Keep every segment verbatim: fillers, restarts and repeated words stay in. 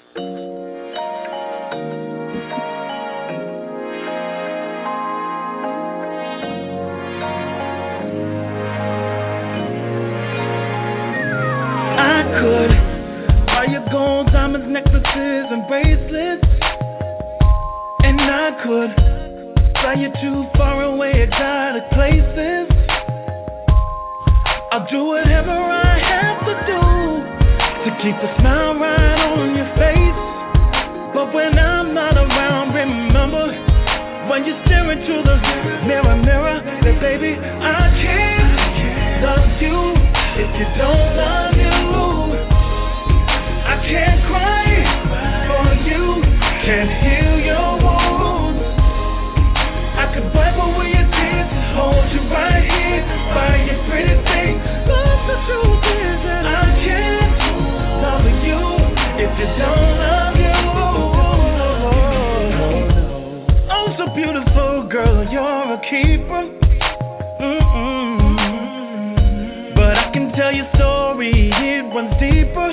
Could buy you gold diamonds, necklaces, and bracelets, and I could fly you to far away exotic places. I'll do whatever I have to do to keep a smile right on your face. But when I'm not around, remember when you stare into the mirror, mirror, that baby, I can't love you if you don't love you. I can't cry for you, can't heal your wounds. I could wipe away your tears, hold you right here by your pretty face. But the truth is that I can't love you if you don't love you. Oh, so beautiful, girl, you're a keeper. Mm-mm. But I can tell your story, it runs deeper.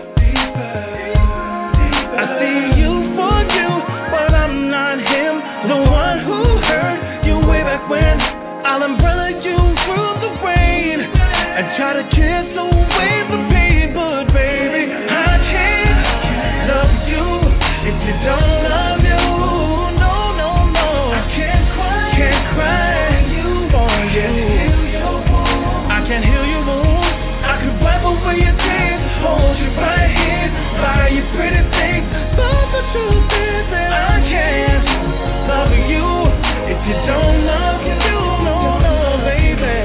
I see you for you, but I'm not him, the one who hurt you way back when. I'll umbrella you through the rain and try to kiss away the pain, but baby, I can't love you if you don't love you. No, no, no, I can't cry, can't cry for you. I can't heal your wounds. I could wipe away your tears, hold you right here by your pretty face. But the truth is that I can't love you if you don't love you. No, no, baby.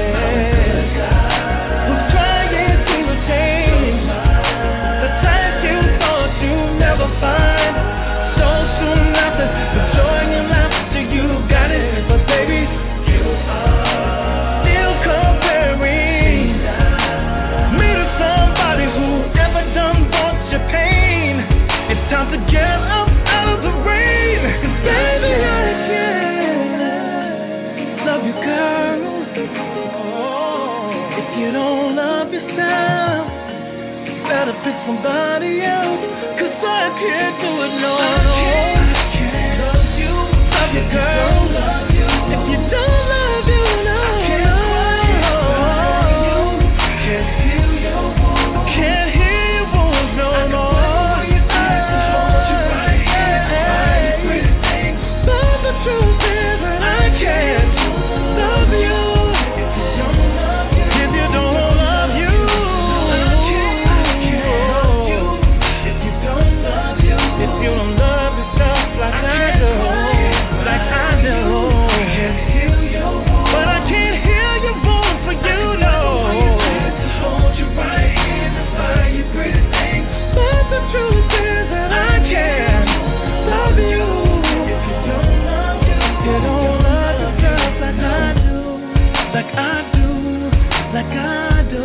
Who's trying to change the type you thought you'd never find? So soon after the joy in your laughter, you got it. But baby, you are still comparing me to somebody who never done brought you pain. It's time to get up out of the rain. 'Cause baby, I can't love you, girl, if you don't love yourself. Better pick somebody else, 'cause I can't do it, no. I can't love you, love you, girl, if you don't love you, no. Can't heal your wounds, can't heal your wounds, no, no. Truth is that I can't love you if you don't love you. I can't love you if you don't love you. If you don't love yourself like I do, like I do. But I can't heal your wounds for you, no. Hold you right here by your pretty things. But the truth is that I can't love you. You don't love yourself like I do, like I do, like I do,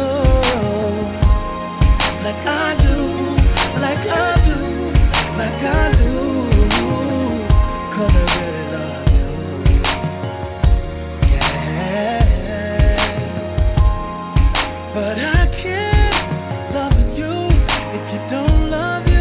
like I do, like I do, like I do, 'cause I really love you, yeah. But I can't love you if you don't love you.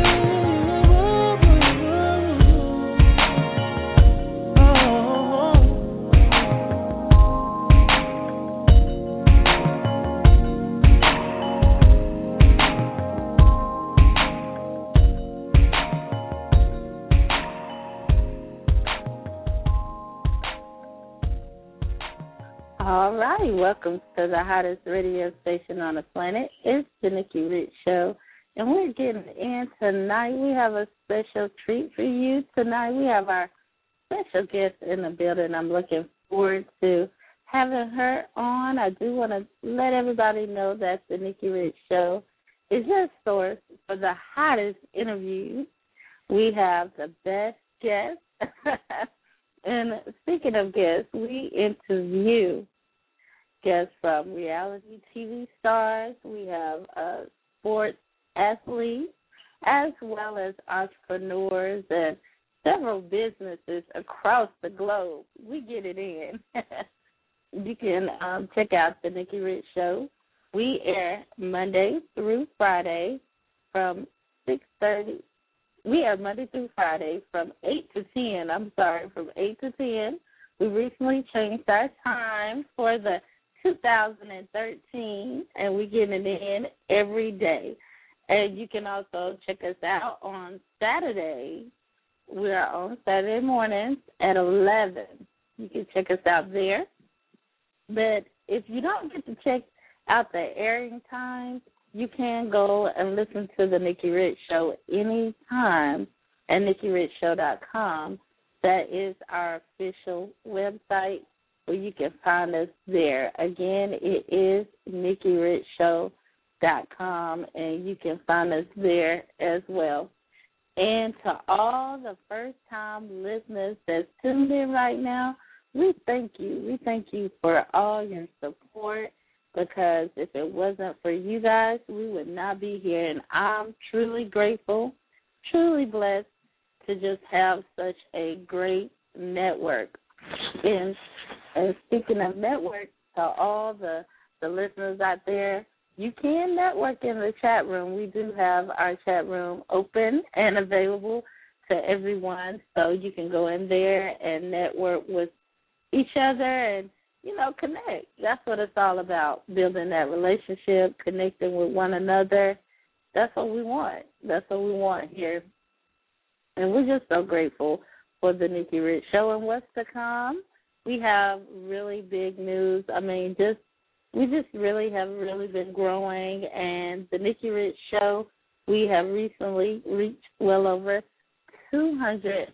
All right, welcome to the hottest radio station on the planet. It's the Nikki Rich Show, and we're getting in tonight. We have a special treat for you tonight. We have our special guest in the building. I'm looking forward to having her on. I do want to let everybody know that the Nikki Rich Show is your source for the hottest interviews. We have the best guests. And speaking of guests, we interview guests from reality T V stars. We have uh, sports athletes, as well as entrepreneurs and several businesses across the globe. We get it in. You can um, check out the Nikki Rich Show. We air Monday through Friday from six thirty we are Monday through Friday from eight to ten. I'm sorry, from eight to ten. We recently changed our time for the two thousand thirteen, and we're getting it in every day. And you can also check us out on Saturday. We are on Saturday mornings at eleven. You can check us out there. But if you don't get to check out the airing times, you can go and listen to the Nikki Rich Show anytime at nikki rich show dot com. That is our official website where you can find us there. Again, it is nikki rich show dot com, and you can find us there as well. And to all the first-time listeners that's tuned in right now, we thank you. We thank you for all your support, because if it wasn't for you guys, we would not be here. And I'm truly grateful, truly blessed to just have such a great network. And, and speaking of network, to all the, the listeners out there, you can network in the chat room. We do have our chat room open and available to everyone, so you can go in there and network with each other and, you know, connect. That's what it's all about, building that relationship, connecting with one another. That's what we want. That's what we want here. And we're just so grateful for the Nikki Rich Show. And what's to come, we have really big news. I mean, just we just really have really been growing. And the Nikki Rich Show, we have recently reached well over two hundred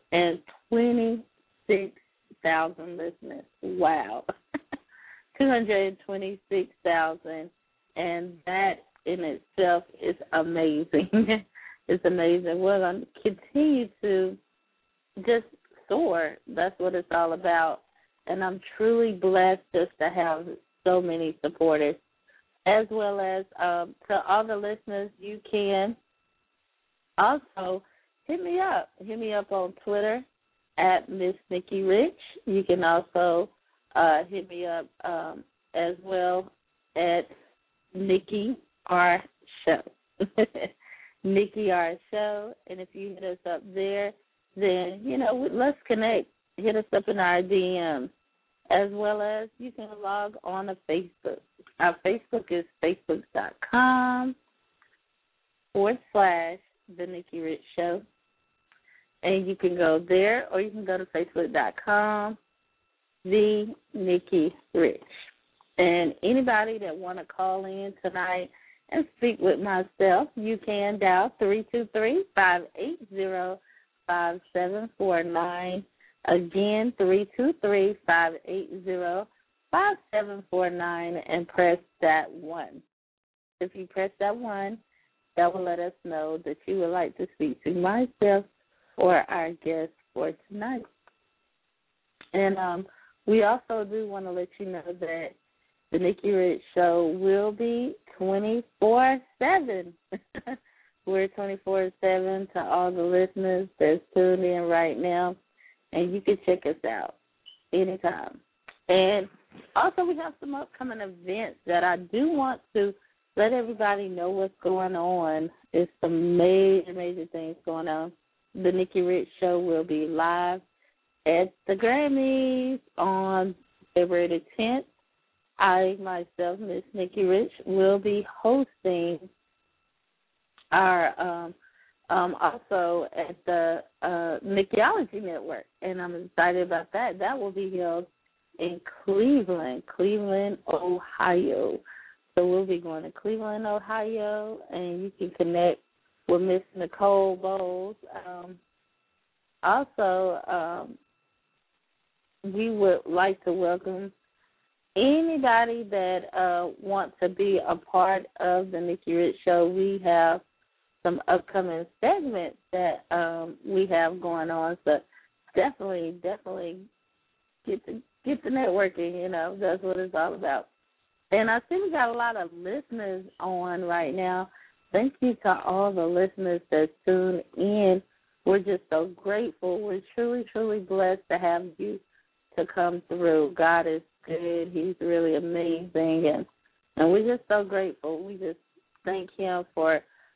twenty-six thousand listeners. Wow. two hundred twenty-six thousand. And that in itself is amazing. It's amazing. We're going to continue to just soar. That's what it's all about. And I'm truly blessed just to have so many supporters, as well as um, to all the listeners. You can also hit me up. Hit me up on Twitter at Miss Nikki Rich. You can also uh, hit me up um, as well at Nikki R Show. Nikki R Show. And if you hit us up there, then, you know, let's connect. Hit us up in our D Ms. As well as you can log on to Facebook. Our Facebook is facebook.com forward slash The Nikki Rich Show. And you can go there, or you can go to facebook.com, The Nikki Rich. And anybody that want to call in tonight and speak with myself, you can dial three two three, five eight zero, five seven four nine. Again, three two three, five eight zero, five seven four nine, and press that one. If you press that one, that will let us know that you would like to speak to myself or our guest for tonight. And um, we also do want to let you know that the Nikki Rich Show will be twenty-four seven. We're twenty-four seven to all the listeners that's tuned in right now. And you can check us out anytime. And also we have some upcoming events that I do want to let everybody know what's going on. There's some major, major things going on. The Nikki Rich Show will be live at the Grammys on February the tenth. I, myself, Miss Nikki Rich, will be hosting our um, Um, also at the uh, Nikkiology Network, and I'm excited about that. That will be held in Cleveland, Cleveland, Ohio. So we'll be going to Cleveland, Ohio, and you can connect with Miss Nicole Bowles. Um, also, um, we would like to welcome anybody that uh, wants to be a part of the Nikki Rich Show. We have some upcoming segments that um, we have going on. So definitely, definitely get the get the networking. You know, that's what it's all about. And I see we got a lot of listeners on right now. Thank you to all the listeners that tune in. We're just so grateful. We're truly, truly blessed to have you to come through. God is good. He's really amazing, and and we're just so grateful. We just thank Him for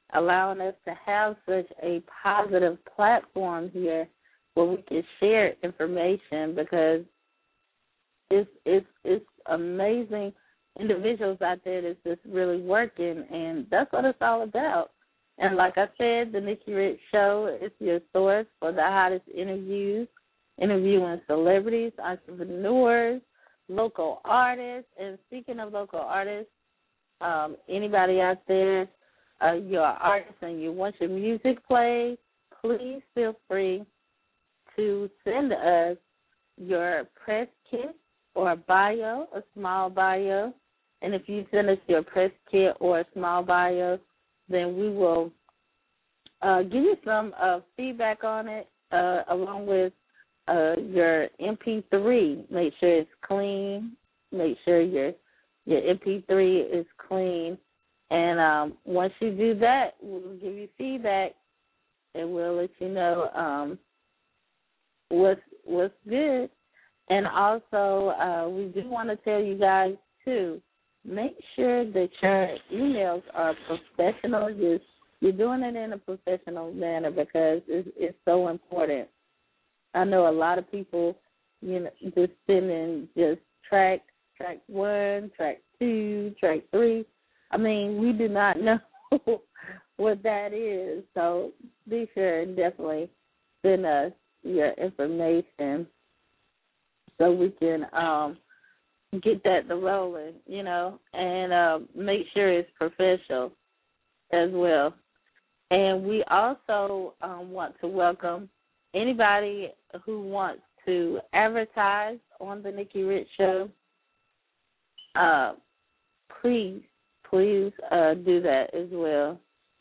allowing us to have such a positive platform here where we can share information, because it's it's it's amazing individuals out there that's just really working, and that's what it's all about. And like I said, the Nikki Rich Show is your source for the hottest interviews, interviewing celebrities, entrepreneurs, local artists. And speaking of local artists, um, anybody out there, uh, you're an artist and you want your music played, please feel free to send us your press kit or a bio, a small bio. And if you send us your press kit or a small bio, then we will uh, give you some uh, feedback on it, uh, along with uh, your M P three. Make sure it's clean. Make sure your your M P three is clean. And um, once you do that, we'll give you feedback, and we'll let you know um, what's what's good. And also, uh, we do want to tell you guys too, make sure that your emails are professional. You're, you're doing it in a professional manner, because it's, it's so important. I know a lot of people, you know, just sending just track, track one, track two, track three. I mean, we do not know what that is. So be sure and definitely send us your information so we can um, get that to rolling, you know, and uh, make sure it's professional as well. And we also um, want to welcome anybody who wants to advertise on the Nikki Rich Show. Uh, please, please uh, do that as well.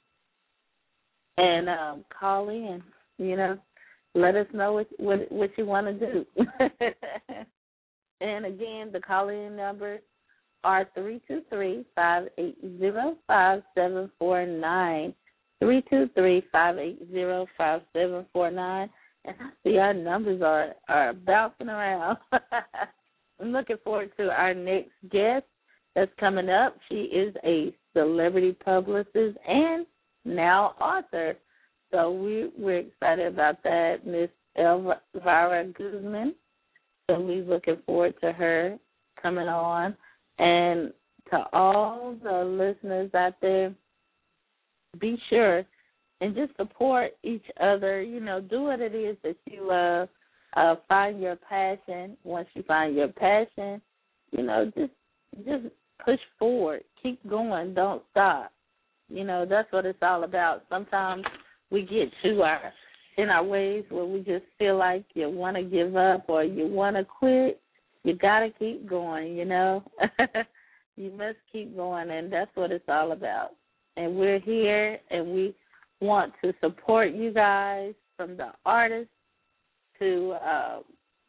And um, call in, you know. Let us know what what, what you want to do. And again, the call-in numbers are three two three, five eight zero, five seven four nine, three two three, five eight zero, five seven four nine. And I see our numbers are, are bouncing around. I'm looking forward to our next guest that's coming up. She is a celebrity publicist and now author. So we, we're excited about that, Miss Elvira Guzman. So we're looking forward to her coming on. And to all the listeners out there, be sure and just support each other. You know, do what it is that you love. Uh, find your passion. Once you find your passion, you know, just just push forward. Keep going. Don't stop. You know, that's what it's all about. Sometimes we get to our in our ways where we just feel like you want to give up or you want to quit. You got to keep going, you know. You must keep going, and that's what it's all about. And we're here, and we want to support you guys, from the artists to uh,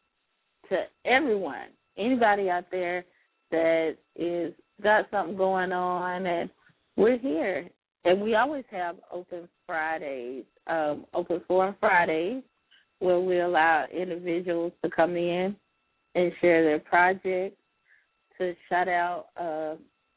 to everyone, anybody out there that is got something going on, and we're here. And we always have open Fridays, um, open forum Fridays, where we allow individuals to come in and share their projects, to shout out, uh,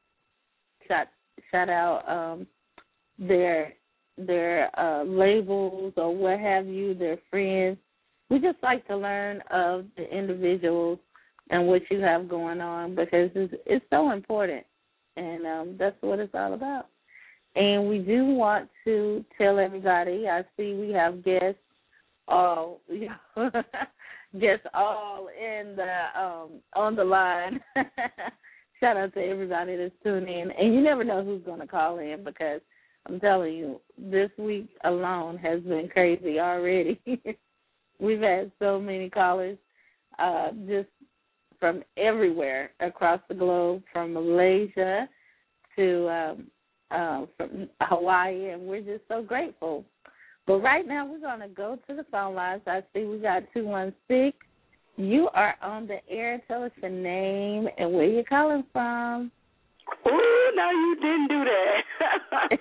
shout, shout out um, their their uh, labels or what have you, their friends. We just like to learn of the individuals and what you have going on, because it's, it's so important, and um, that's what it's all about. And we do want to tell everybody, I see we have guests all, you know, guests all in the um, on the line. Shout out to everybody that's tuning in. And you never know who's going to call in, because I'm telling you, this week alone has been crazy already. We've had so many callers uh, just from everywhere across the globe, from Malaysia to um, Uh, from Hawaii, and we're just so grateful. But right now we're going to go to the phone lines. I see we got two one six. You are on the air. Tell us your name and where you're calling from. Oh, no, you didn't do that.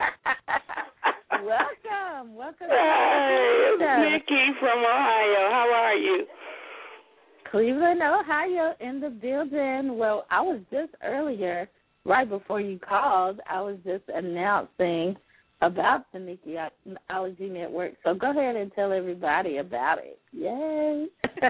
Welcome. Welcome. Hey, it's Nikki from Ohio. How are you? Cleveland, Ohio, in the building. Well, I was just earlier, right before you called, I was just announcing about the Nickeyology Network. So go ahead and tell everybody about it. Yay!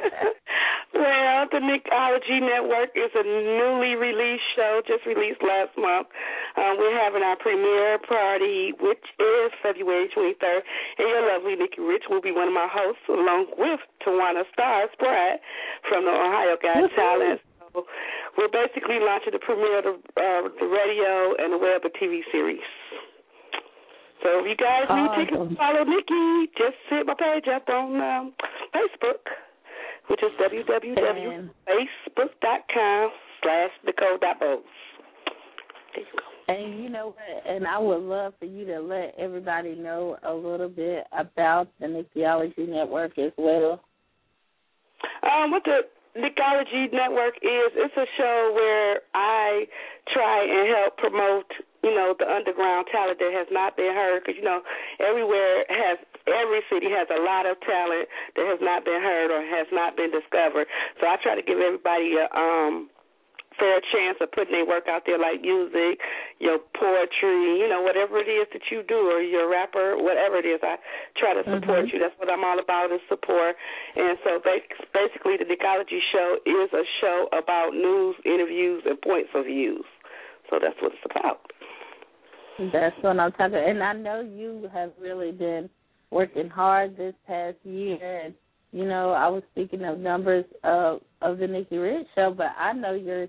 Well, the Nickeyology Network is a newly released show, just released last month. Um, we're having our premiere party, which is February twenty-third, and your lovely Nikki Rich will be one of my hosts, along with Tawana Stars Pratt from the Ohio Got Talent. So we're basically launching the premiere of the, uh, the radio and the web and T V series. So if you guys need awesome. tickets to follow Nikki, just hit my page up on um, Facebook, which is www.facebook.com slash Nicole.Bose. There you go. And you know what? And I would love for you to let everybody know a little bit about the Nickeyology Network as well. Um, what the Nickeyology Network is, it's a show where I try and help promote, you know, the underground talent that has not been heard, because, you know, everywhere has, every city has a lot of talent that has not been heard or has not been discovered. So I try to give everybody a um, fair chance of putting their work out there, like music, your poetry, you know, whatever it is that you do, or you're a rapper, whatever it is. I try to support mm-hmm. you. That's what I'm all about, is support. And so basically the Nickeyology show is a show about news, interviews, and points of views. So that's what it's about. That's what I'm talking about. And I know you have really been working hard this past year. And, you know, I was speaking of numbers of, of the Nikki Rich show, but I know yourself.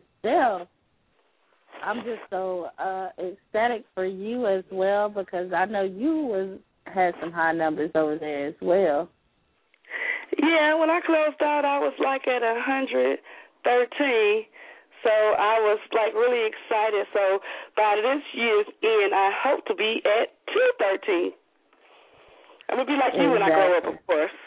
I'm just so uh, ecstatic for you as well, because I know you was had some high numbers over there as well. Yeah, when I closed out, I was like at one hundred thirteen. So I was, like, really excited. So by this year's end, I hope to be at two thirteen. I'm going to be like you exactly. when I grow up, of course.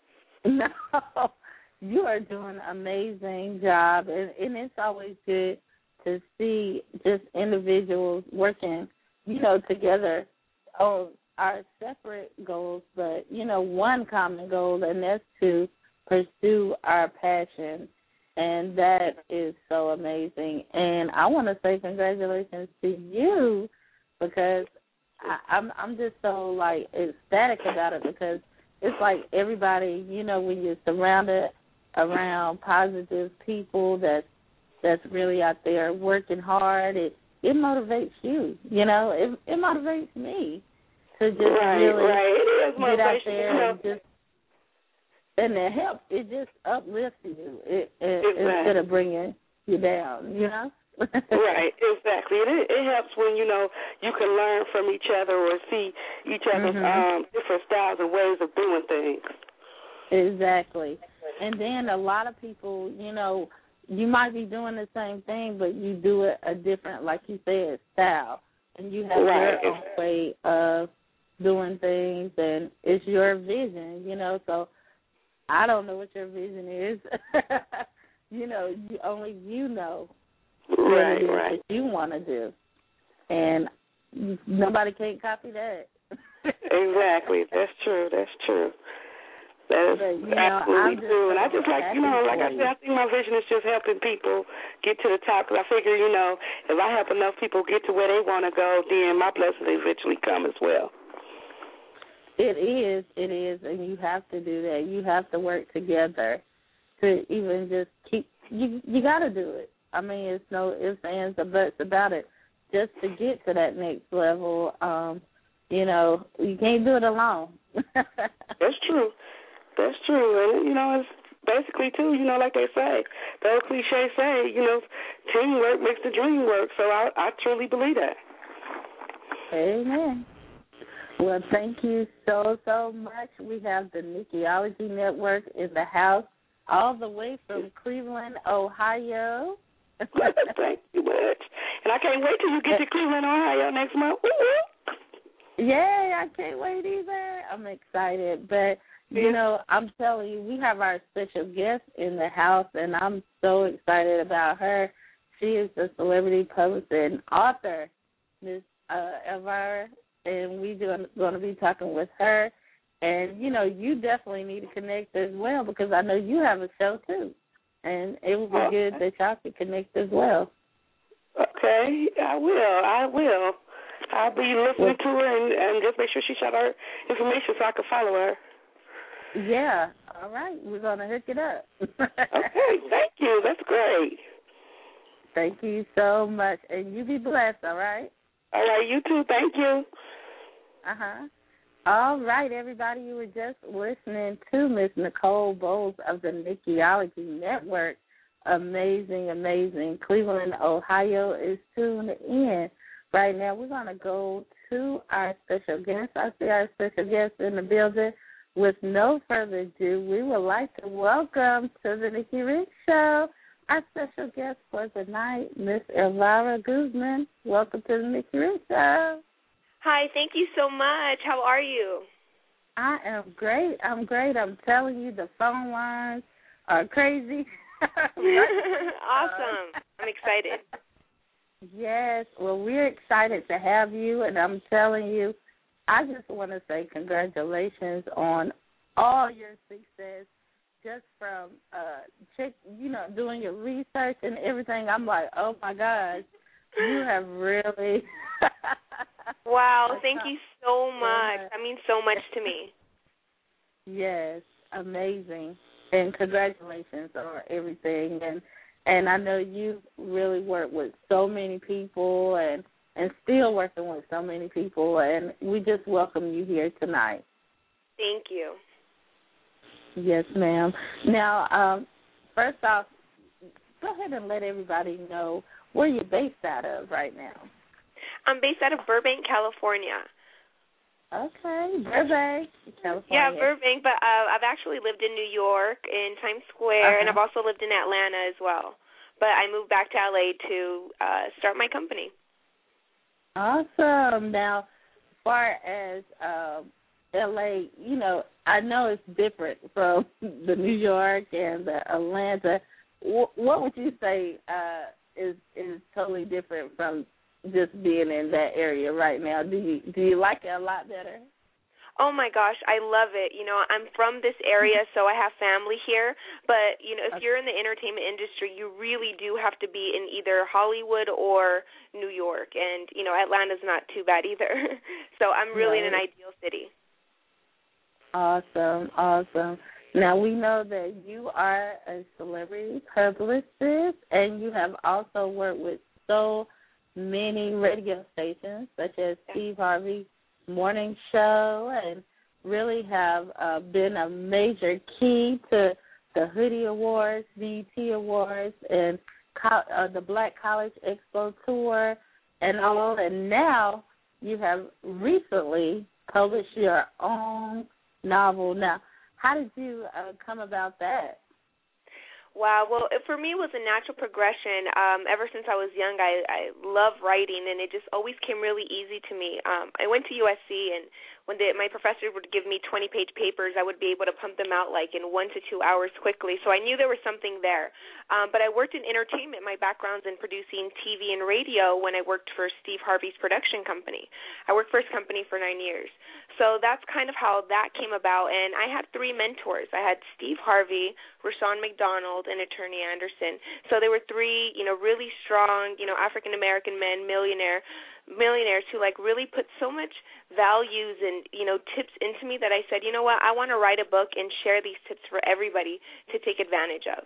No, you are doing an amazing job. And, and it's always good to see just individuals working, you know, together on our separate goals, but, you know, one common goal, and that's to pursue our passion. And that is so amazing. And I want to say congratulations to you, because I, I'm I'm just so, like, ecstatic about it, because it's like everybody, you know, when you're surrounded around positive people that's that's really out there working hard, it it motivates you. You know, it it motivates me to just right, really right. It is get out there and just. And it helps. It just uplifts you it, it, exactly. instead of bringing you down, you know? Right, exactly. It, it helps when, you know, you can learn from each other or see each other's mm-hmm. um, different styles and ways of doing things. Exactly. And then a lot of people, you know, you might be doing the same thing, but you do it a different, like you said, style. And you have right. your own way of doing things, and it's your vision, you know, so I don't know what your vision is. you know, you, only you know right, what it is right. that you want to do. And nobody can copy that. Exactly. That's true. That's true. That is but, you know, absolutely true. And I just like, you know, like I said, I think my vision is just helping people get to the top, because I figure, you know, if I help enough people get to where they want to go, then my blessings eventually come as well. It is, it is, and you have to do that. You have to work together to even just keep, you you got to do it. I mean, it's no ifs, ands, or buts about it. Just to get to that next level, um, you know, you can't do it alone. That's true. That's true. And, you know, it's basically, too, you know, like they say, the old cliche say, you know, teamwork makes the dream work. So I, I truly believe that. Amen. Well, thank you so, so much. We have the Nickeyology Network in the house, all the way from Cleveland, Ohio. Thank you much. And I can't wait till you get to Cleveland, Ohio next month. Woo-hoo. Yay, I can't wait either. I'm excited. But, you yeah. know, I'm telling you, we have our special guest in the house, and I'm so excited about her. She is the celebrity publicist and author, Miss uh, Elvira. And we're going to be talking with her. And, you know, you definitely need to connect as well, because I know you have a show, too. And it would be okay. good that y'all could connect as well. Okay, I will. I will. I'll be listening to her and, and just make sure she shot her information so I can follow her. Yeah. All right. We're going to hook it up. Okay. Thank you. That's great. Thank you so much. And you be blessed, all right? All right. You too. Thank you. Uh-huh. All right, everybody. You were just listening to Miss Nicole Bowles of the Nikiology Network. Amazing, amazing. Cleveland, Ohio is tuned in. Right now, we're going to go to our special guest. I see our special guest in the building. With no further ado, we would like to welcome to the Nikki Rich Show our special guest for tonight, Miss Elvira Guzman. Welcome to the Nikki Rich Show. Hi, thank you so much. How are you? I am great. I'm great. I'm telling you, the phone lines are crazy. Awesome. I'm excited. Yes. Well, we're excited to have you, and I'm telling you, I just want to say congratulations on all your success. Just from, uh, check, you know, doing your research and everything, I'm like, oh my gosh, you have really. Wow, thank you so much. That means so much to me. Yes, amazing. And congratulations on everything. And and I know you really worked with so many people and, and still working with so many people, and we just welcome you here tonight. Thank you. Yes, ma'am. Now, um, first off, go ahead and let everybody know where you're based out of right now. I'm based out of Burbank, California. Okay, Burbank, California. Yeah, Burbank, but uh, I've actually lived in New York, in Times Square, uh-huh. and I've also lived in Atlanta as well. But I moved back to L A to uh, start my company. Awesome. Now, as far as um, L A, you know, I know it's different from the New York and the Atlanta. W- what would you say uh, is is totally different from just being in that area right now? Do you do you like it a lot better? Oh, my gosh, I love it. You know, I'm from this area, so I have family here. But, you know, if okay. you're in the entertainment industry, you really do have to be in either Hollywood or New York. And, you know, Atlanta's not too bad either. So I'm really right. in an ideal city. Awesome, awesome. Now, we know that you are a celebrity publicist, and you have also worked with so many radio stations, such as yeah. Steve Harvey Morning Show, and really have uh, been a major key to the Hoodie Awards, B E T Awards, and co- uh, the Black College Expo Tour, and all. And now you have recently published your own novel. Now, how did you uh, come about that? Wow. Well, for me, it was a natural progression. Um, ever since I was young, I, I love writing, and it just always came really easy to me. Um, I went to U S C, and when the, my professor would give me twenty-page papers, I would be able to pump them out like in one to two hours quickly. So I knew there was something there. Um, but I worked in entertainment. My background's in producing T V and radio when I worked for Steve Harvey's production company. I worked for his company for nine years. So that's kind of how that came about. And I had three mentors. I had Steve Harvey, Rushion McDonald, and Attorney Anderson. So there were three, you know, really strong, you know, African-American men, millionaire, millionaires who, like, really put so much values and, you know, tips into me that I said, you know what, I want to write a book and share these tips for everybody to take advantage of.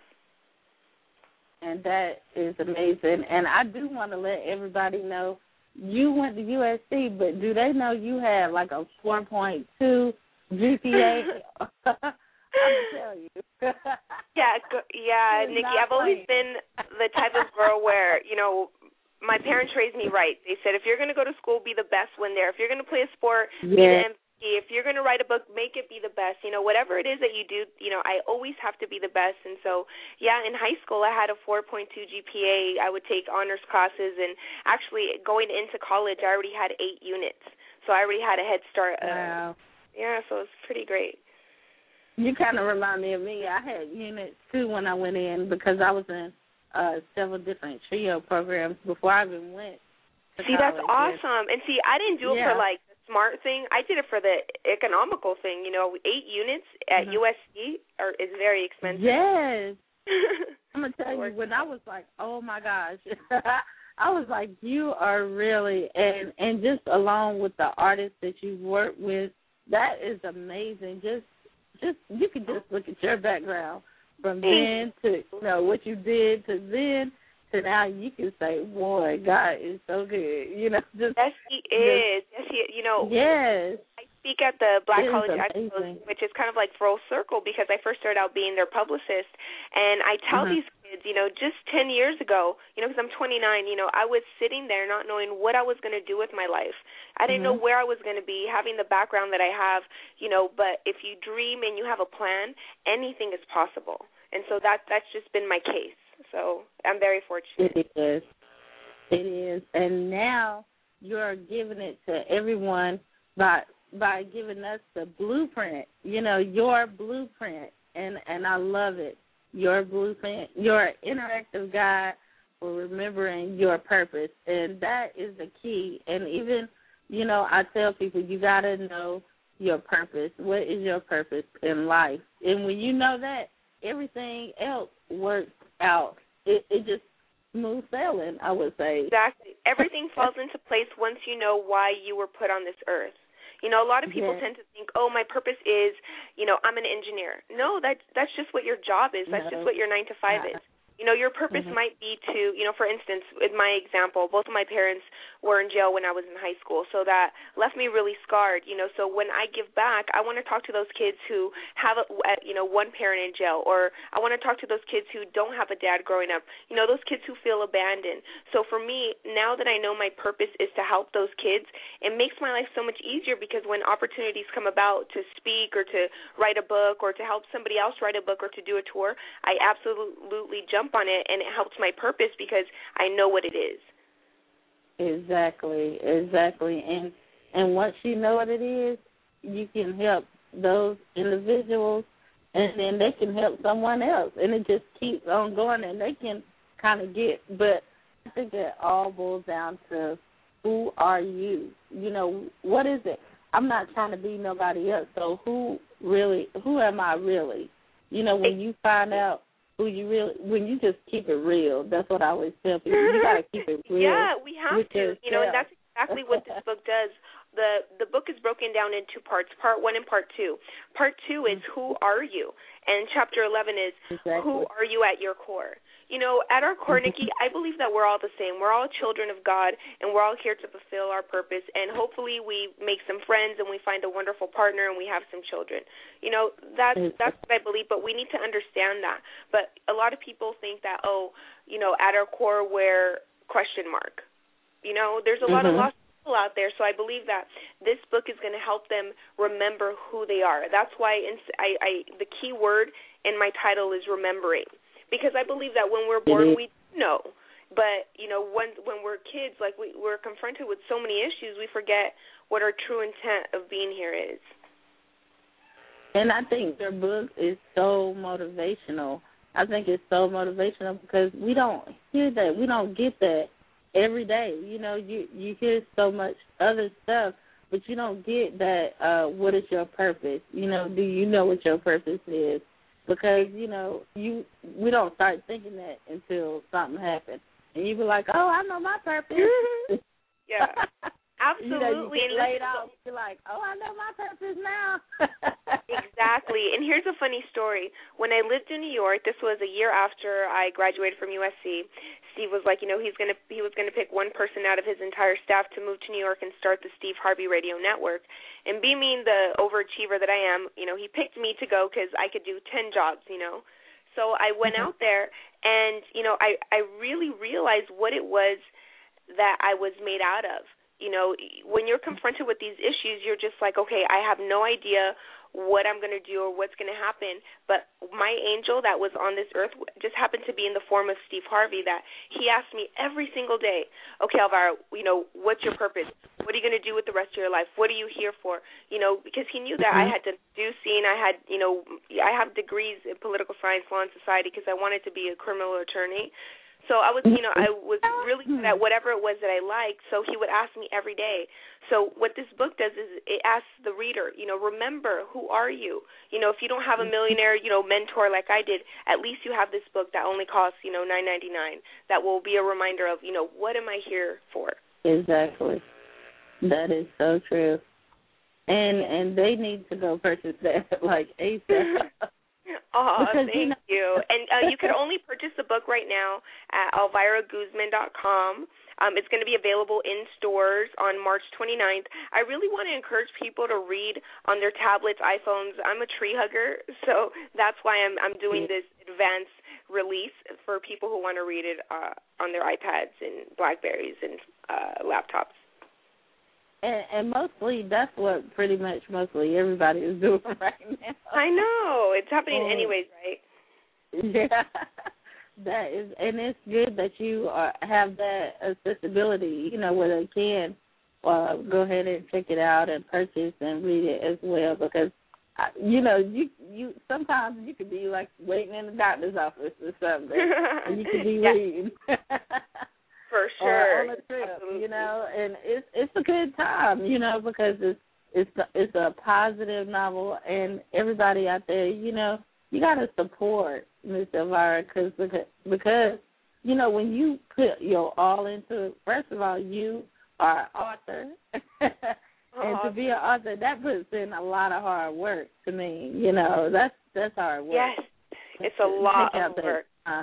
And that is amazing. And I do want to let everybody know you went to U S C, but do they know you had like a four point two G P A? I'm going to tell you. yeah, yeah, Nikki, I've always been the type of girl where, you know, my parents raised me right. They said, if you're going to go to school, be the best one there. If you're going to play a sport, yeah. be the M V P. If you're going to write a book, make it be the best. You know, whatever it is that you do, you know, I always have to be the best. And so, yeah, in high school, I had a four point two G P A. I would take honors classes. And actually, going into college, I already had eight units. So I already had a head start. Wow. Uh, yeah, so it's pretty great. You kind of remind me of me. I had units, too, when I went in because I was in uh, several different trio programs before I even went to See, college. that's awesome. And see, I didn't do it yeah. for, like, the smart thing. I did it for the economical thing. You know, eight units at mm-hmm. U S C are, is very expensive. Yes. I'm going to tell you, when I was like, oh, my gosh, I was like, you are really, and and just along with the artists that you've worked with, that is amazing. Just, just you can just look at your background from then to, you know, what you did to then to now. You can say, boy, God is so good. You know, just yes, He is. Just, yes, He. You know. Yes. I speak at the Black it College Expos, which is kind of like full circle because I first started out being their publicist, and I tell mm-hmm. these kids, you know, just ten years ago, you know, because I'm twenty-nine, you know, I was sitting there not knowing what I was going to do with my life. I didn't mm-hmm. know where I was going to be, having the background that I have, you know, but if you dream and you have a plan, anything is possible. And so that that's just been my case. So I'm very fortunate. It is. It is. And now you're giving it to everyone by by giving us the blueprint, you know, your blueprint, and, and I love it, your blueprint, your interactive guide for remembering your purpose, and that is the key. And even, you know, I tell people you got to know your purpose. What is your purpose in life? And when you know that, everything else works out. It, it just smooth sailing, I would say. Exactly. Everything falls into place once you know why you were put on this earth. You know, a lot of people yes. tend to think, oh, my purpose is, you know, I'm an engineer. No, that, that's just what your job is. That's no. just what your nine to five yeah. is. You know, your purpose mm-hmm. might be to, you know, for instance, in my example, both of my parents were in jail when I was in high school, so that left me really scarred, you know. So when I give back, I want to talk to those kids who have, a, you know, one parent in jail, or I want to talk to those kids who don't have a dad growing up, you know, those kids who feel abandoned. So for me, now that I know my purpose is to help those kids, it makes my life so much easier because when opportunities come about to speak or to write a book or to help somebody else write a book or to do a tour, I absolutely jump on it, and it helps my purpose because I know what it is. Exactly, exactly. And and once you know what it is, you can help those individuals, and then they can help someone else, and it just keeps on going, and they can kind of get. But I think it all boils down to who are you? You know, what is it? I'm not trying to be nobody else, so who really, who am I really? You know, when you find out who you really, when you just keep it real, that's what I always tell people. You got to keep it real. Yeah, we have to. You know, and that's exactly what this book does. The the book is broken down into parts, part one and part two. Part two is who are you? And chapter eleven is exactly. Who are you at your core? You know, at our core, Nikki, I believe that we're all the same. We're all children of God, and we're all here to fulfill our purpose. And hopefully we make some friends and we find a wonderful partner and we have some children. You know, that's, that's what I believe, but we need to understand that. But a lot of people think that, oh, you know, at our core we're question mark. You know, there's a lot mm-hmm. of lost people out there, so I believe that this book is going to help them remember who they are. That's why I, I, the key word in my title is remembering. Because I believe that when we're born, we know. But, you know, when when we're kids, like we, we're confronted with so many issues, we forget what our true intent of being here is. And I think your book is so motivational. I think it's so motivational because we don't hear that. We don't get that every day. You know, you, you hear so much other stuff, but you don't get that, uh, what is your purpose? You know, do you know what your purpose is? Because, you know, you we don't start thinking that until something happens. And you be like, oh, I know my purpose. Yeah, absolutely. You know, you get laid off, you're like, oh, I know my purpose now. Exactly. And here's a funny story. When I lived in New York, this was a year after I graduated from U S C, Steve was like, you know, he's gonna he was gonna pick one person out of his entire staff to move to New York and start the Steve Harvey Radio Network. And being the overachiever that I am, you know, he picked me to go because I could do ten jobs, you know. So I went mm-hmm. out there, and you know, I I really realized what it was that I was made out of. You know, when you're confronted with these issues, you're just like, okay, I have no idea what I'm going to do or what's going to happen. But my angel that was on this earth just happened to be in the form of Steve Harvey, that he asked me every single day, okay, Elvira, you know, what's your purpose? What are you going to do with the rest of your life? What are you here for? You know, because he knew that mm-hmm. I had to do scene. I had, you know, I have degrees in political science, law, and society because I wanted to be a criminal attorney. So I was, you know, I was really good at whatever it was that I liked, so he would ask me every day. So what this book does is it asks the reader, you know, remember, who are you? You know, if you don't have a millionaire, you know, mentor like I did, at least you have this book that only costs, you know, nine ninety-nine. That will be a reminder of, you know, what am I here for? Exactly. That is so true. And and they need to go purchase that like ASAP. Oh, because, thank you, know, you. And uh, you can only purchase the book right now at elvira guzman dot com. Um, it's going to be available in stores on March twenty-ninth. I really want to encourage people to read on their tablets, iPhones. I'm a tree hugger, so that's why I'm I'm doing this advanced release for people who want to read it uh, on their iPads and Blackberries and uh, laptops. And, and mostly, that's what pretty much mostly everybody is doing right now. I know. It's happening um, anyways, right? Yeah. That is, and it's good that you are, have that accessibility, you know, where they can uh, go ahead and check it out and purchase and read it as well. Because, uh, you know, you you sometimes you could be, like, waiting in the doctor's office or something, and you could be yeah. reading. For sure. Or on a trip, Absolutely. you know, and it's it's a good time, you know, because it's it's it's a positive novel, and everybody out there, you know, you got to support Miss Elvira cause, because because you know when you put your all into it. First of all, you are an author, and to be an author, that puts in a lot of hard work. To me, you know, that's that's hard work. Yes, it's a lot of work. Uh,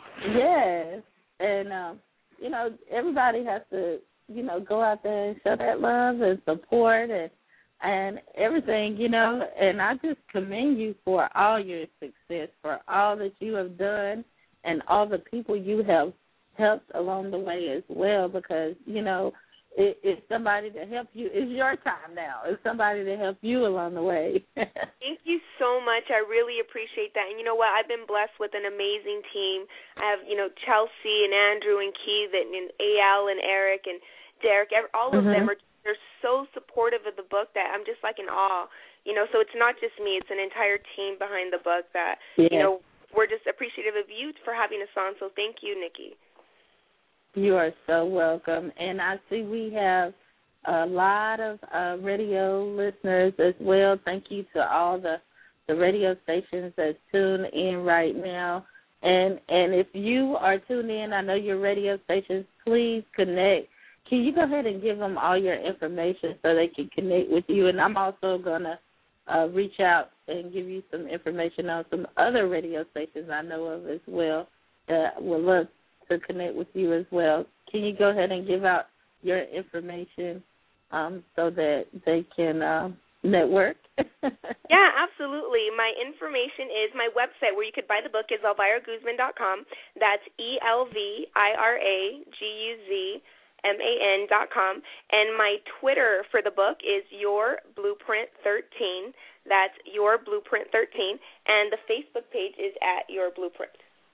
yes, and. Um, You know, everybody has to, you know, go out there and show that love and support and and everything, you know. And I just commend you for all your success, for all that you have done and all the people you have helped along the way as well, because, you know, it, it's somebody to help you. It's your time now. It's somebody to help you along the way. Thank you so much. I really appreciate that. And you know what? I've been blessed with an amazing team. I have, you know, Chelsea and Andrew and Keith and, and A L and Eric and Derek. All of mm-hmm. them are they're so supportive of the book that I'm just like in awe. You know, so it's not just me. It's an entire team behind the book that, yes. you know, we're just appreciative of you for having us on. So thank you, Nikki. You are so welcome. And I see we have a lot of uh, radio listeners as well. Thank you to all the, the radio stations that tune in right now. And and if you are tuned in, I know your radio stations, please connect. Can you go ahead and give them all your information so they can connect with you? And I'm also going to uh, reach out and give you some information on some other radio stations I know of as well that would love to connect with you as well. Can you go ahead and give out your information um, so that they can uh, network? Yeah, absolutely. My information is my website where you could buy the book is elvira guzman dot com. That's E L V I R A G U Z M A N dot com. And my Twitter for the book is Your Blueprint thirteen. That's Your Blueprint thirteen. And the Facebook page is at Your Blueprint.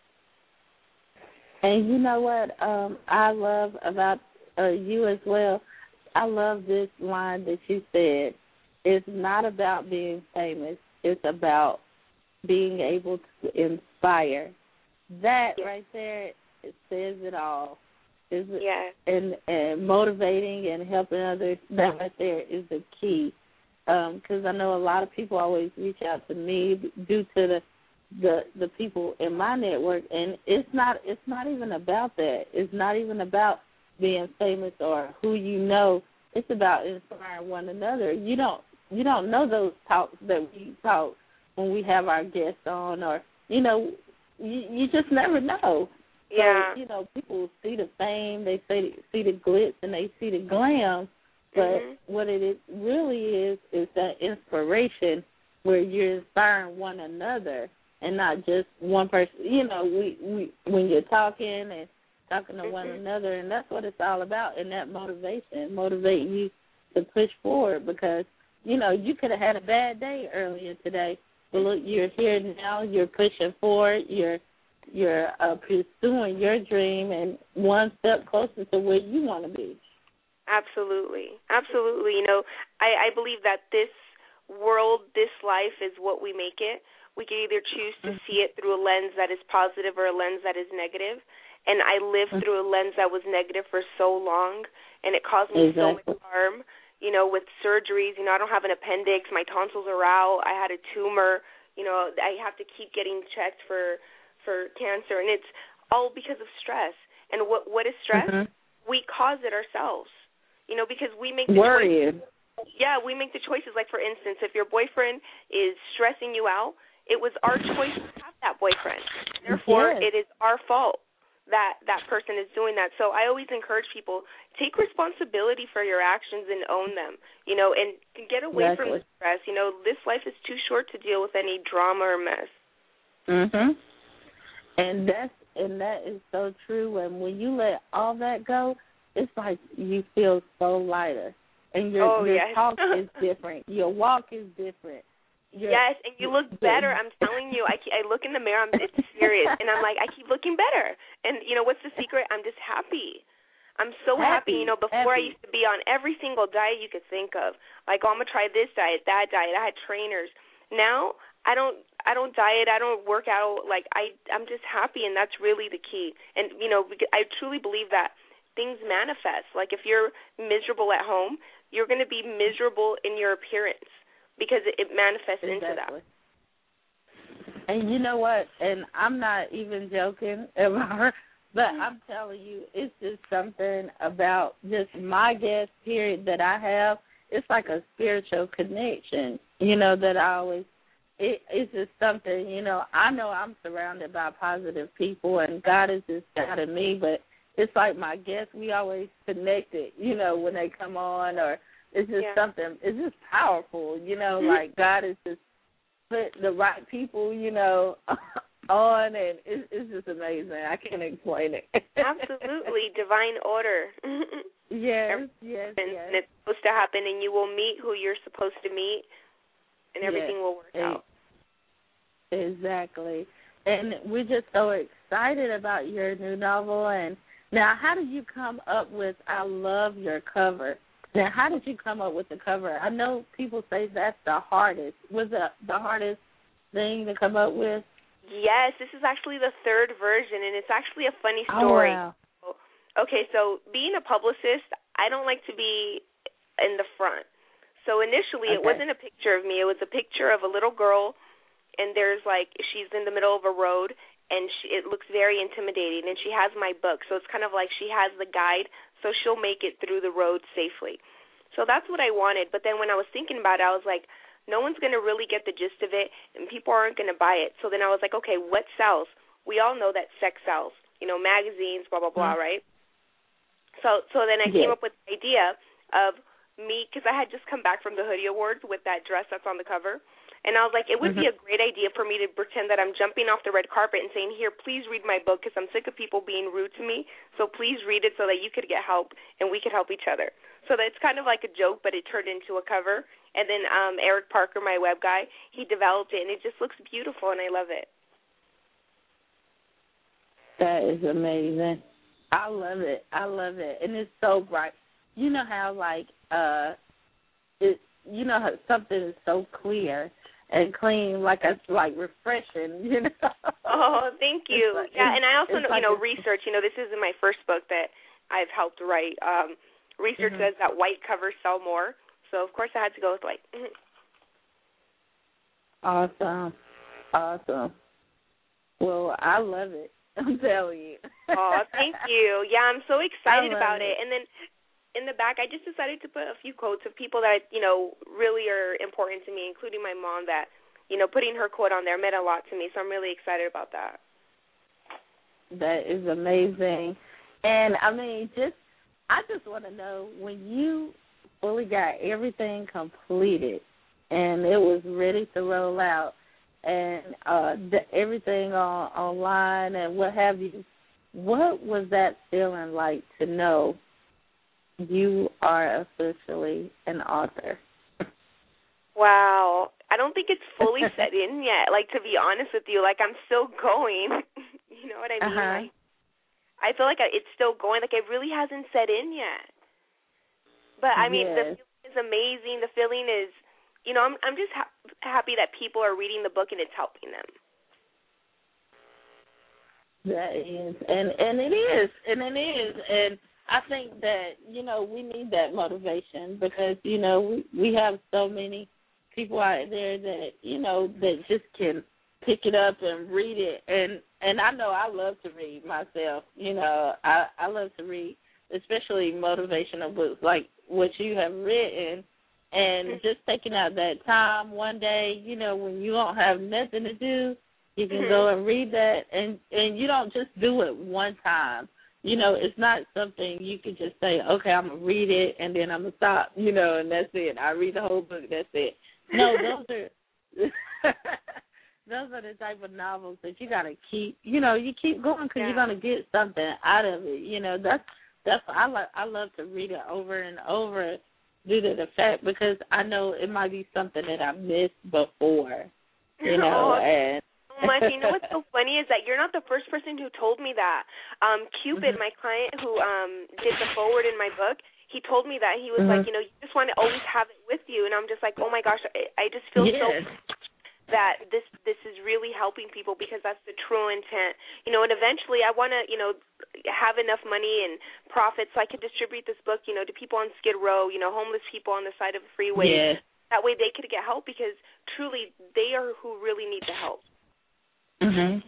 And you know what um, I love about uh, you as well? I love this line that you said. It's not about being famous. It's about being able to inspire. That yes. right there, it says it all. Is yeah. and, and motivating and helping others, that right there is the key. Because um, I know a lot of people always reach out to me due to the the the people in my network, and it's not it's not even about that. It's not even about being famous or who you know. It's about inspiring one another. You don't you don't know those talks that we talk when we have our guests on, or you know, you, you just never know. Yeah. So, you know, people see the fame, they see see the glitz, and they see the glam, but mm-hmm. what it is, really is is that inspiration where you're inspiring one another. And not just one person. You know, we, we when you're talking and talking to mm-hmm. one another, and that's what it's all about, and that motivation, motivating you to push forward because, you know, you could have had a bad day earlier today, but look, you're here now, you're pushing forward, you're, you're uh, pursuing your dream and one step closer to where you want to be. Absolutely. Absolutely. You know, I, I believe that this world, this life is what we make it. We can either choose to see it through a lens that is positive or a lens that is negative. and I lived mm-hmm. through a lens that was negative for so long, and it caused me exactly. so much harm. You know, with surgeries, you know, I don't have an appendix. My tonsils are out. I had a tumor. You know, I have to keep getting checked for for cancer, and it's all because of stress. And what what is stress? Mm-hmm. We cause it ourselves. You know, because we make the Worrying. choices. Yeah, we make the choices. Like, for instance, if your boyfriend is stressing you out, it was our choice to have that boyfriend. Therefore, yes. it is our fault that that person is doing that. So I always encourage people, take responsibility for your actions and own them, you know, and get away exactly. from stress. You know, this life is too short to deal with any drama or mess. Mhm. And that's and that is so true. And when you let all that go, it's like you feel so lighter. And your, oh, your yes. talk is different. Your walk is different. Your, yes, and you look better. I'm telling you, I, I look in the mirror, I'm it's serious, and I'm like, I keep looking better. And, you know, what's the secret? I'm just happy. I'm so happy. happy. You know, before happy. I used to be on every single diet you could think of. Like, oh, I'm going to try this diet, that diet. I had trainers. Now, I don't I don't diet. I don't work out. Like, I, I'm just happy, and that's really the key. And, you know, I truly believe that things manifest. Like, if you're miserable at home, you're going to be miserable in your appearance because it, it manifests exactly. into that. And you know what? And I'm not even joking about, but I'm telling you, it's just something about just my guest period that I have. It's like a spiritual connection, you know, that I always, it, it's just something, you know, I know I'm surrounded by positive people and God has just guided me, but it's like my guests, we always connected, you know, when they come on, or it's just yeah. something, it's just powerful, you know, like God is just put the right people, you know, on, and it's, it's just amazing. I can't explain it. Absolutely. Divine order. yes, yes, and, yes. And it's supposed to happen, and you will meet who you're supposed to meet, and everything yes. will work and, out. Exactly. And we're just so excited about your new novel. And now, how did you come up with, I love your cover. Now, how did you come up with the cover? I know people say that's the hardest. Was it the hardest thing to come up with? Yes, this is actually the third version, and it's actually a funny story. Oh, wow. Okay, so being a publicist, I don't like to be in the front. So initially, okay. it wasn't a picture of me. It was a picture of a little girl, and there's like, she's in the middle of a road, and she, it looks very intimidating, and she has my book. So it's kind of like she has the guide, so she'll make it through the road safely. So that's what I wanted. But then when I was thinking about it, I was like, no one's going to really get the gist of it, and people aren't going to buy it. So then I was like, okay, what sells? We all know that sex sells, you know, magazines, blah, blah, blah, mm-hmm. right? So so then I yeah. came up with the idea of me, because I had just come back from the Hoodie Awards with that dress that's on the cover. And I was like, it would mm-hmm. be a great idea for me to pretend that I'm jumping off the red carpet and saying, here, please read my book, because I'm sick of people being rude to me. So please read it so that you could get help and we could help each other. So that's kind of like a joke, but it turned into a cover. And then um, Eric Parker, my web guy, he developed it, and it just looks beautiful, and I love it. That is amazing. I love it. I love it. And it's so bright. You know how, like, uh, it, you know how something is so clear and clean, like a, like refreshing, you know. Oh, thank you. Like, yeah, and I also know, like you know, research. You know, this isn't my first book that I've helped write. Um, research mm-hmm. says that white covers sell more, so of course I had to go with white. Awesome, awesome. Well, I love it. I'm telling you. Oh, thank you. Yeah, I'm so excited about it. it. And then in the back, I just decided to put a few quotes of people that, you know, really are important to me, including my mom, that, you know, putting her quote on there meant a lot to me. So I'm really excited about that. That is amazing. And, I mean, just, I just want to know, when you fully got everything completed and it was ready to roll out, and uh, the, everything on, online and what have you, what was that feeling like to know you are officially an author? Wow. I don't think it's fully set in yet. Like, to be honest with you, like, I'm still going. You know what I mean? Uh-huh. Like, I feel like it's still going. Like, it really hasn't set in yet. But, I mean, yes. The feeling is amazing. The feeling is, you know, I'm I'm just ha- happy that people are reading the book and it's helping them. That is, and and it is, and it is, and I think that, you know, we need that motivation because, you know, we we have so many people out there that, you know, that just can pick it up and read it, and and I know I love to read myself. You know, I I love to read, especially motivational books like what you have written, and just taking out that time one day, you know, when you don't have nothing to do. You can mm-hmm. go and read that, and, and you don't just do it one time. You know, it's not something you can just say, okay, I'm going to read it, and then I'm going to stop, you know, and that's it. I read the whole book, that's it. No, those are those are the type of novels that you got to keep, you know, you keep going because yeah. you're going to get something out of it. You know, that's, that's I, like, I love to read it over and over due to the fact because I know it might be something that I missed before, you know, and Much. You know what's so funny is that you're not the first person who told me that. Um, Cupid, mm-hmm. my client who um, did the forward in my book, he told me that. He was mm-hmm. like, you know, you just want to always have it with you. And I'm just like, oh, my gosh, I, I just feel yes. so that this this is really helping people because that's the true intent. You know, and eventually I want to, you know, have enough money and profit so I can distribute this book, you know, to people on Skid Row, you know, homeless people on the side of the freeway. Yes. That way they could get help because truly they are who really need the help. Mhm.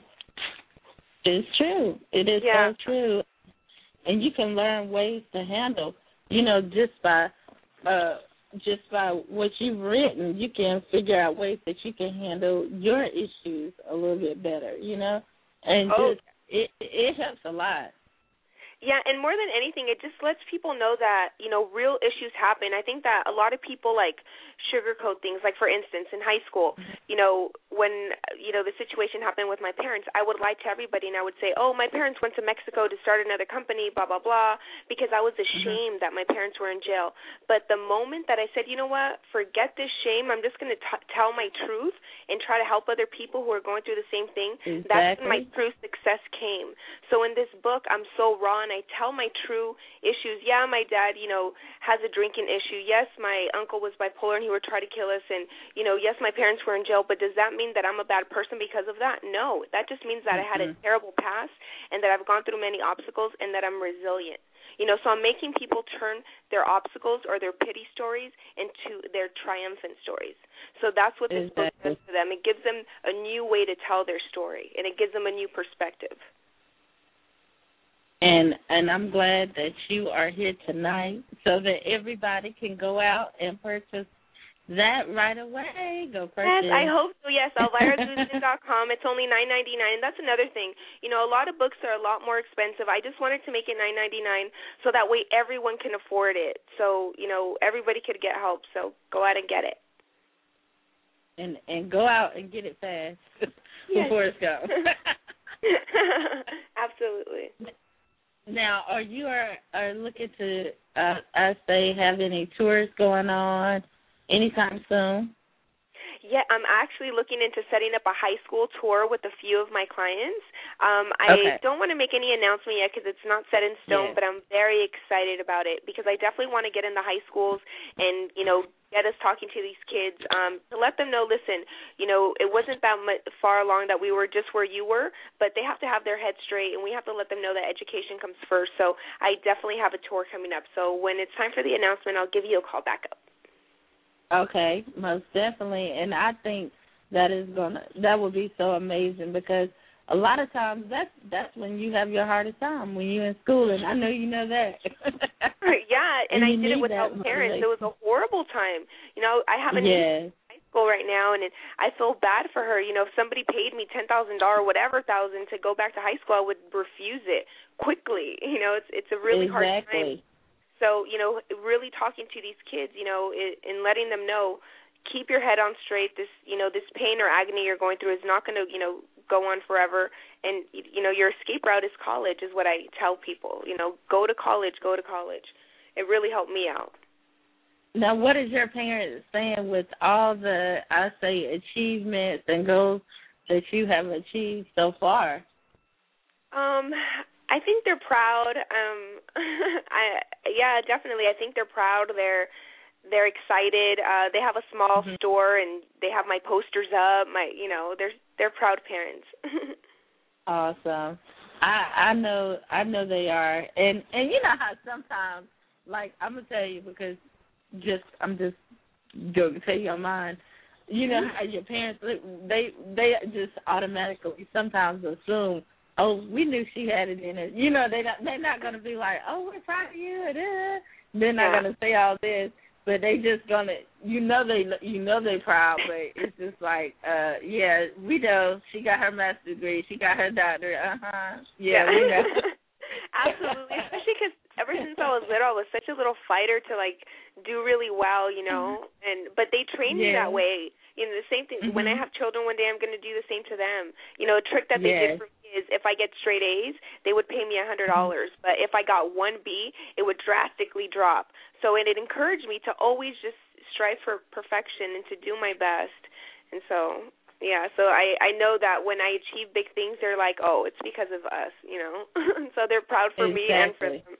It's true. It is yeah. so true. And you can learn ways to handle, you know, just by uh just by what you've written, you can figure out ways that you can handle your issues a little bit better, you know? And oh. just it it helps a lot. Yeah, and more than anything, it just lets people know that, you know, real issues happen. I think that a lot of people, like, sugarcoat things. Like, for instance, in high school, you know, when, you know, the situation happened with my parents, I would lie to everybody and I would say, oh, my parents went to Mexico to start another company, blah, blah, blah, because I was ashamed mm-hmm. that my parents were in jail. But the moment that I said, you know what, forget this shame, I'm just going to tell my truth and try to help other people who are going through the same thing, exactly. that's when my true success came. So in this book, I'm so raw and I tell my true issues. Yeah, my dad, you know, has a drinking issue. Yes, my uncle was bipolar and he would try to kill us. And, you know, yes, my parents were in jail. But does that mean that I'm a bad person because of that? No. That just means that mm-hmm. I had a terrible past and that I've gone through many obstacles and that I'm resilient. You know, so I'm making people turn their obstacles or their pity stories into their triumphant stories. So that's what this exactly. book does for them. It gives them a new way to tell their story, and it gives them a new perspective. And and I'm glad that you are here tonight so that everybody can go out and purchase that right away. Go purchase. Yes, I hope so. Yes, Elvira Guzman dot com. It's only nine ninety-nine. And that's another thing. You know, a lot of books are a lot more expensive. I just wanted to make it nine ninety-nine so that way everyone can afford it. So, you know, everybody could get help. So go out and get it. And and go out and get it fast before it's gone. Absolutely. Now, are you are, are looking to, uh, I say, have any tours going on anytime soon? Yeah, I'm actually looking into setting up a high school tour with a few of my clients. Um, I okay. don't want to make any announcement yet because it's not set in stone, yeah. but I'm very excited about it because I definitely want to get in the high schools and, you know, get us talking to these kids um, to let them know, listen, you know, it wasn't that much far along that we were just where you were, but they have to have their head straight, and we have to let them know that education comes first. So I definitely have a tour coming up. So when it's time for the announcement, I'll give you a call back up. Okay, most definitely, and I think that is gonna that would be so amazing because a lot of times that's that's when you have your hardest time when you're in school, and I know you know that. Yeah, and, and I did it without parents. It was a horrible time. You know, I have a yes. niece in high school right now, and it, I feel bad for her. You know, if somebody paid me ten thousand dollars, whatever thousand, to go back to high school, I would refuse it quickly. You know, it's it's a really exactly. hard time. So, you know, really talking to these kids, you know, and letting them know, keep your head on straight. This, you know, this pain or agony you're going through is not going to, you know, go on forever. And, you know, your escape route is college is what I tell people. You know, go to college, go to college. It really helped me out. Now, what is your parents saying with all the, I say, achievements and goals that you have achieved so far? Um, I think they're proud. Um, I yeah, definitely. I think they're proud. They're they're excited. Uh, they have a small mm-hmm. store, and they have my posters up. My, you know, they're they're proud parents. Awesome. I I know I know they are, and and you know how sometimes, like I'm gonna tell you because just I'm just going to tell you on mine. You know how your parents they they just automatically sometimes assume, oh, we knew she had it in her. You know they not they're not gonna be like, oh, we're proud of you. They're not yeah. gonna say all this. But they just gonna, you know they, you know they proud, but it's just like, uh, yeah, we know she got her master's degree, she got her doctorate, uh huh, yeah, yeah. we know. Absolutely, especially because ever since I was little, I was such a little fighter to like do really well, you know, and but they trained me yeah. that way. You know, the same thing. Mm-hmm. When I have children one day, I'm going to do the same to them. You know, a trick that they yes. did for me is if I get straight A's, they would pay me a hundred dollars. Mm-hmm. But if I got one B, it would drastically drop. So and it encouraged me to always just strive for perfection and to do my best. And so, yeah, so I, I know that when I achieve big things, they're like, oh, it's because of us, you know. So they're proud for exactly. me and for them.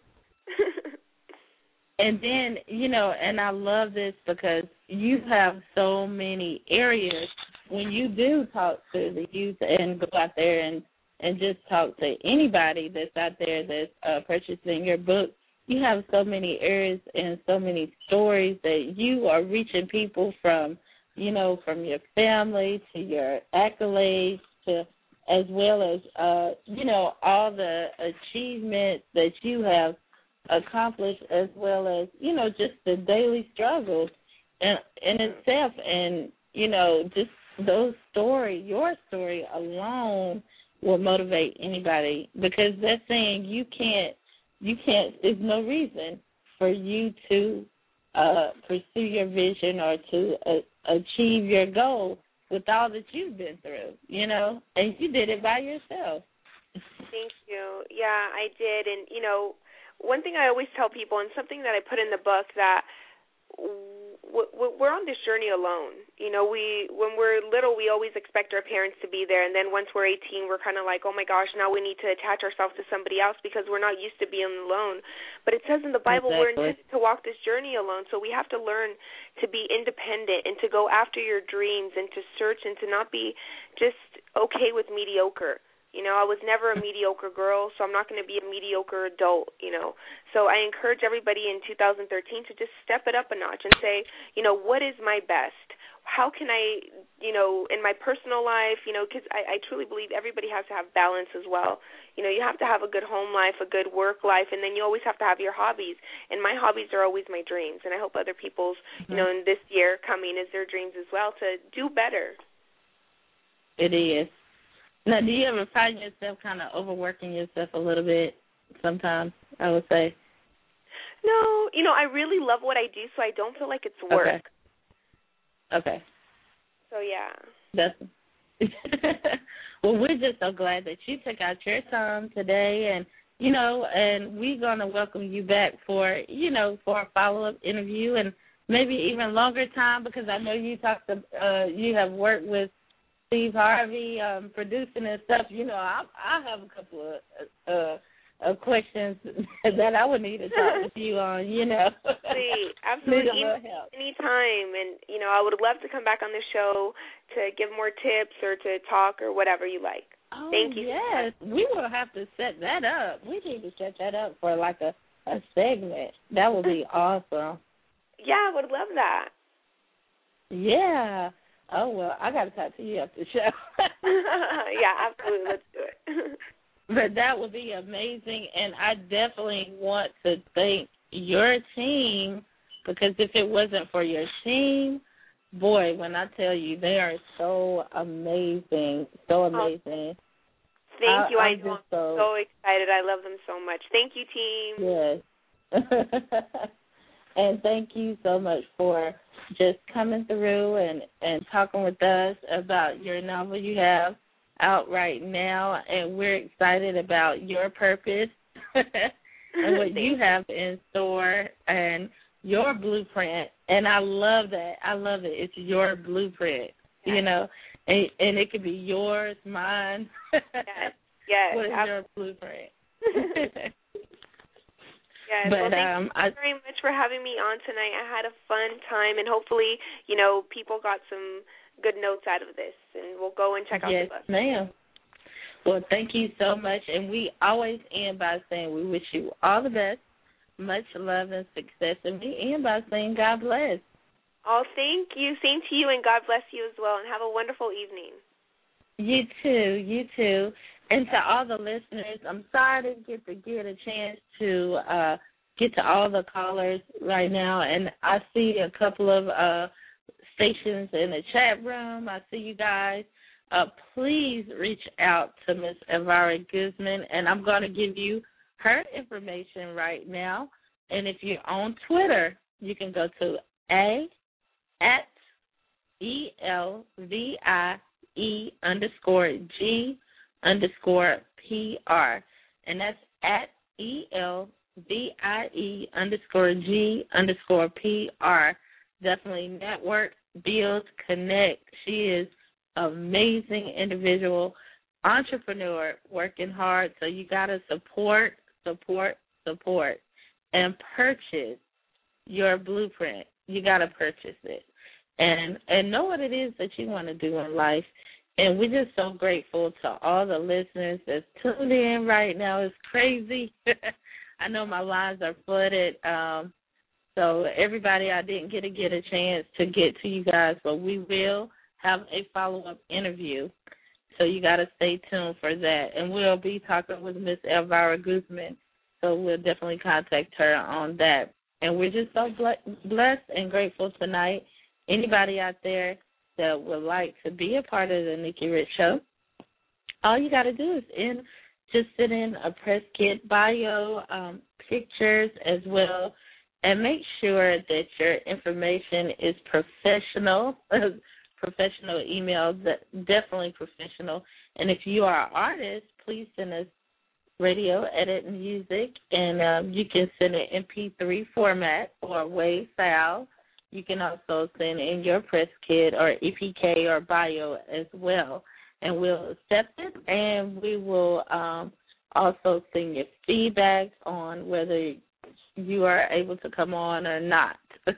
And then, you know, and I love this because you have so many areas when you do talk to the youth and go out there and, and just talk to anybody that's out there that's uh, purchasing your book, you have so many areas and so many stories that you are reaching people from, you know, from your family to your accolades to as well as, uh, you know, all the achievements that you have accomplished as well as, you know, just the daily struggles in, in itself. And, you know, just those stories, your story alone will motivate anybody because they're saying you can't, you can't, there's no reason for you to uh, pursue your vision or to uh, achieve your goal with all that you've been through, you know, and you did it by yourself. Thank you. Yeah, I did. And, you know, one thing I always tell people, and something that I put in the book, that we're on this journey alone. You know, we when we're little, we always expect our parents to be there, and then once we're eighteen, we're kind of like, oh my gosh, now we need to attach ourselves to somebody else because we're not used to being alone. But it says in the Bible exactly. we're intended to walk this journey alone, so we have to learn to be independent and to go after your dreams and to search and to not be just okay with mediocre. You know, I was never a mediocre girl, so I'm not going to be a mediocre adult, you know. So I encourage everybody in two thousand thirteen to just step it up a notch and say, you know, what is my best? How can I, you know, in my personal life, you know, because I, I truly believe everybody has to have balance as well. You know, you have to have a good home life, a good work life, and then you always have to have your hobbies. And my hobbies are always my dreams, and I hope other people's, mm-hmm. you know, in this year coming is their dreams as well to do better. It is. Now, do you ever find yourself kind of overworking yourself a little bit sometimes, I would say? No. You know, I really love what I do, so I don't feel like it's work. Okay. Okay. So, yeah. That's well, we're just so glad that you took out your time today, and, you know, and we're going to welcome you back for, you know, for a follow-up interview and maybe even longer time because I know you talked to, uh, you have worked with Steve Harvey, um, producing and stuff. You know, I I have a couple of uh, of questions that I would need to talk with you on. You know, See, absolutely, any time, and you know, I would love to come back on the show to give more tips or to talk or whatever you like. Oh, Thank you. Yes, we will have to set that up. We need to set that up for like a, a segment. That would be awesome. Yeah, I would love that. Yeah. Oh, well, I got to talk to you after the show. Yeah, absolutely. Let's do it. But that would be amazing, and I definitely want to thank your team because if it wasn't for your team, boy, when I tell you, they are so amazing, so amazing. Oh, thank you. I, I, I'm I'm just so, so excited. I love them so much. Thank you, team. Yes. And thank you so much for just coming through and, and talking with us about your novel you have out right now. And we're excited about your purpose and what you have in store and your blueprint. And I love that. I love it. It's your blueprint, yes. you know, and, and it could be yours, mine. Yes, yes. What is I've... your blueprint? Yes, but, well, thank um, you I, very much for having me on tonight. I had a fun time, and hopefully, you know, people got some good notes out of this, and we'll go and check out yes, the book. Yes, ma'am. Well, thank you so much. And we always end by saying we wish you all the best, much love and success. And we end by saying God bless. Oh, thank you. Same to you, and God bless you as well. And have a wonderful evening. You too. You too. And to all the listeners, I'm sorry I didn't get to get a chance to uh, get to all the callers right now. And I see a couple of uh, stations in the chat room. I see you guys. Uh, please reach out to Miss Elvira Guzman, and I'm going to give you her information right now. And if you're on Twitter, you can go to A at E L V I E underscore G underscore P R. And that's at E L V I E underscore G underscore P R. Definitely network, build, connect. She is amazing individual, entrepreneur, working hard. So you got to support, support, support, and purchase your blueprint. You got to purchase it. And and know what it is that you want to do in life. And we're just so grateful to all the listeners that's tuned in right now. It's crazy. I know my lines are flooded. Um, so everybody, I didn't get to get a chance to get to you guys, but we will have a follow-up interview. So you got to stay tuned for that. And we'll be talking with Miss Elvira Guzman. So we'll definitely contact her on that. And we're just so blessed and grateful tonight. Anybody out there that would like to be a part of the Nikki Rich Show, all you got to do is in, just send in a press kit bio, um, pictures as well, and make sure that your information is professional. Professional email, definitely professional. And if you are an artist, please send us radio edit music, and um, you can send it in M P three format or WAV file. You can also send in your press kit or E P K or bio as well, and we'll accept it, and we will um, also send you feedback on whether you are able to come on or not.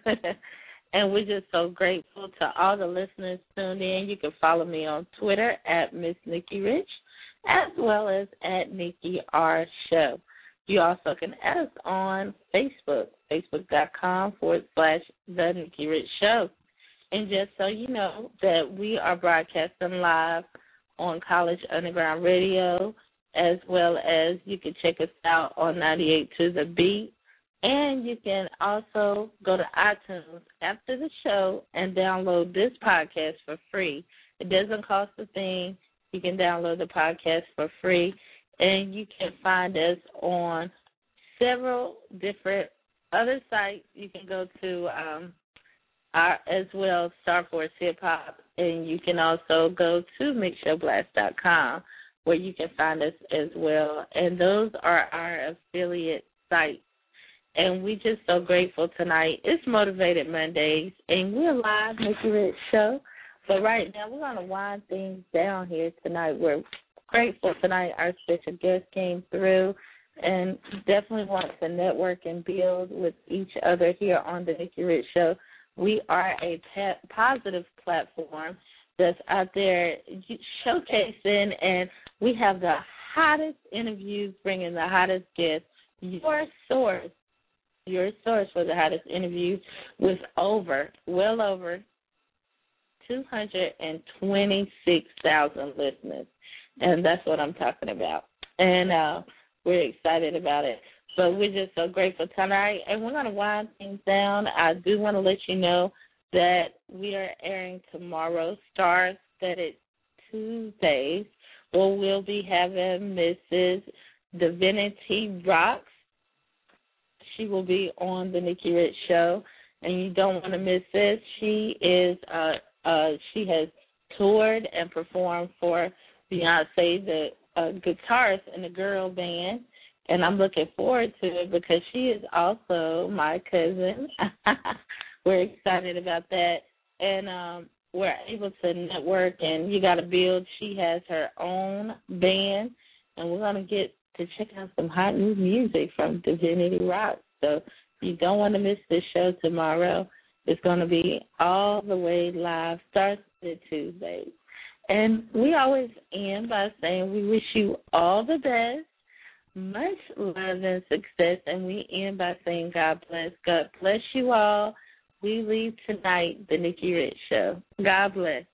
And we're just so grateful to all the listeners tuned in. You can follow me on Twitter at Miss Nikki Rich, as well as at Nikki R Show. You also can add us on Facebook, facebook.com forward slash The Nikki Rich Show. And just so you know that we are broadcasting live on College Underground Radio, as well as you can check us out on ninety-eight to The Beat. And you can also go to iTunes after the show and download this podcast for free. It doesn't cost a thing. You can download the podcast for free. And you can find us on several different other sites. You can go to um, our, as well, Star Force Hip Hop. And you can also go to mix show blast dot com, where you can find us as well. And those are our affiliate sites. And we're just so grateful tonight. It's Motivated Mondays, and we're live, Nikki Rich Show. But right now, we're going to wind things down here tonight. We're grateful tonight our special guest came through and definitely want to network and build with each other here on the Nikki Rich Show. We are a positive platform that's out there showcasing, and we have the hottest interviews, bringing the hottest guests, your source. Your source for the hottest interviews with over, well over two hundred twenty-six thousand listeners. And that's what I'm talking about. And uh, we're excited about it. But we're just so grateful tonight. And we're going to wind things down. I do want to let you know that we are airing tomorrow, Star-Studded Tuesdays, where we'll be having Missus Divinity Rocks. She will be on the Nikki Rich Show, and you don't want to miss this. She is, uh, uh, she has toured and performed for Beyonce, the uh, guitarist in the girl band, and I'm looking forward to it because she is also my cousin. We're excited about that, and um, we're able to network, and you got to build. She has her own band, and we're going to get to check out some hot new music from Divinity Rock. So you don't want to miss this show tomorrow. It's going to be all the way live, Star-Studded Tuesdays. And we always end by saying we wish you all the best, much love and success, and we end by saying God bless. God bless you all. We leave tonight the Nikki Rich Show. God bless.